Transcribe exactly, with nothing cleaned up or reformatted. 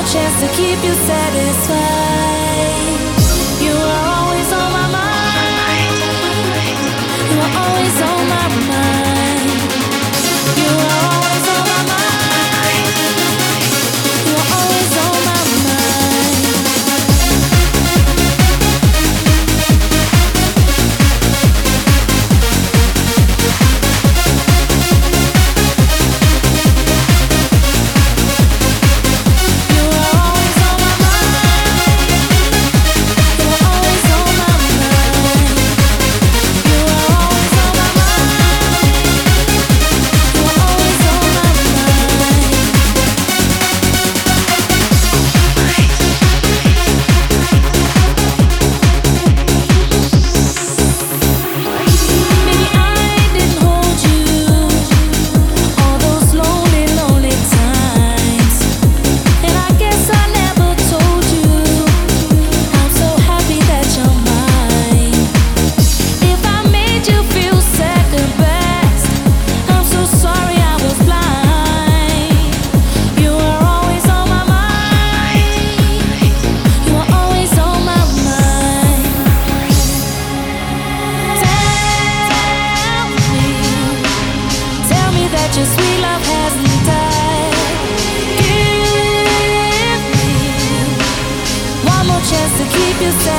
chance to keep you satisfied. You are always on my mind. You are always on my mind. You are always on my mind. You are always on my mind. You are always on my mind. You are always on my mind. You are always on my mind. You are always on my mind. Maybe I didn't hold you all those lonely, lonely times, and I guess I never told you I'm so happy that you're mine. If I made you feel second best, I'm so sorry I was blind. You are always on my mind. You are always on my mind. Tell me, tell me that your sweet love hasn't died. Give me one more chance to keep you satisfied.